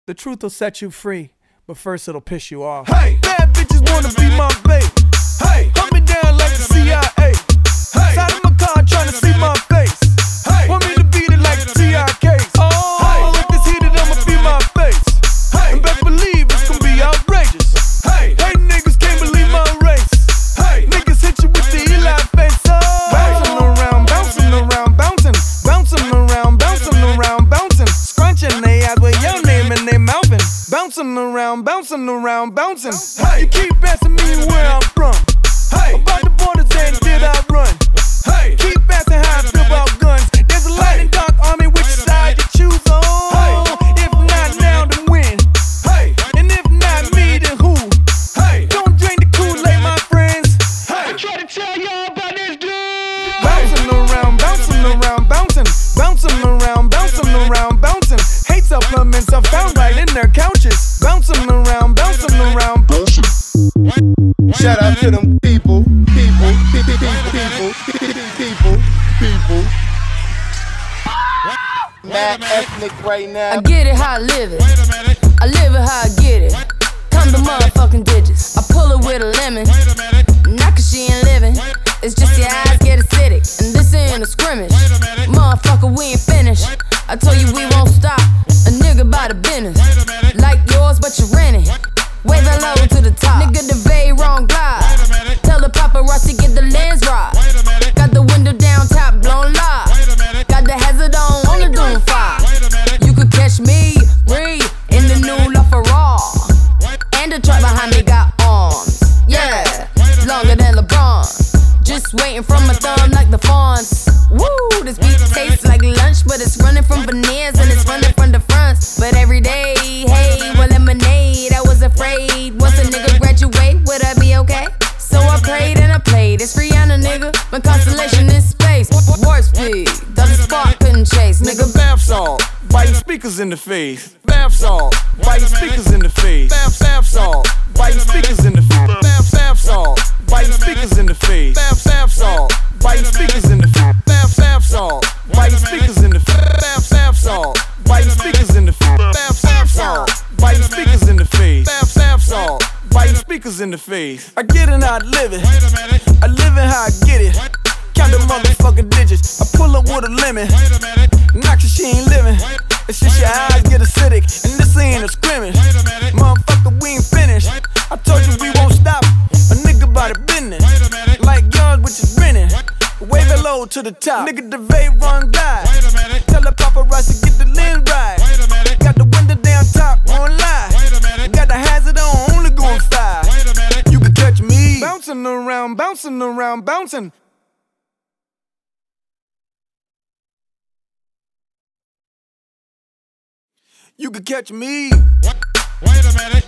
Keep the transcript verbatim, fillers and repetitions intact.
The truth will set you free, but first it'll piss you off. Hey, bad bitches wanna be my babe. Hey, hunt me down like the C I A. Hey, side of my car trying to see my face. Hey, want me to beat it like the T I Ks. Oh, hey, like this heated, I'ma be my face. Hey, and best believe it's gonna be outrageous. Hey, hey, niggas can't believe my race. Hey, niggas hit you with the Eli face. Oh, bouncing around, bouncing around, bouncing, bouncing around, bouncing around, bouncing, scrunching they eyes with your name and they mouthing. Bouncing around, bouncing around, bouncing. Hey, you keep asking me where I'm from. Hey, about the borders and did I run? Hey, keep asking how I feel about guns. There's a light and dark army, which side you choose on? Hey, if not now, then when? Hey, and if not me, then who? Hey, don't drink the Kool-Aid, my friends. Hey, I try to tell y'all about this dude. Bouncing around, bouncing around, bouncing, bouncing around, bouncing around, bouncing. Hate supplements are found right in their couches. Bouncing around, bouncing around, bouncing. Shout out to them people, people, people, people, people, people. Mad ethnic right now. I get it how I live it. I live it how I get it. Come the motherfucking digits. I pull it with a lemon. Not cause she ain't living. It's just your eyes get acidic. And this ain't a scrimmage. Motherfucker, we ain't finished. I told you we won't stop. A nigga by the business. Like yours, but you rent it. Wave it low to the top. Nigga, the very wrong glide. Tell the paparazzi get the lens right. Got the window down, top blown live. Got the hazard on, on the doom fire. You could catch me, breathe, in the new LaFerrari. And the truck behind me got arms. Yeah, longer than LeBron. Just waiting from my thumb like the fawns. Woo, this beat tastes like lunch, but it's running from veneers and it's running from the fronts. But every day, hey, well, lemonade, I was afraid. Once a nigga graduate, would I be okay? So I prayed and I played. It's Rihanna, nigga. My constellation in space. Warp speed, that the spark couldn't chase. Nigga, bath salt, biting speakers in the face. Bath salt, biting speakers in the face. Bath, bath salt, biting speakers in the face. Bath, bath salt, biting speakers in the face. Bath, bath salt, biting speakers in the face. Bath, bath salt, biting speakers in the face. Bath, bath salt, biting speakers in the face. Bath, bath salt, biting speakers in the face. Bath, bath salt, biting speakers in the face. I get it how I live it. I live it how I get it. Count the motherfucking digits. I pull up with a lemon. Knock she ain't living. It's just your eyes get acidic. And this ain't a scrimmage. Motherfucker, we ain't finished. I told you we won't stop. A nigga by the business. Like yours, which is renting. Wave it low to the top. Nigga, the vape run guy. Tell the paparazzi get the lens right. Got the window down top, won't lie. Got the hazard on, only going five. You can catch me bouncing around, bouncing around, bouncing. You can catch me. Wait a minute.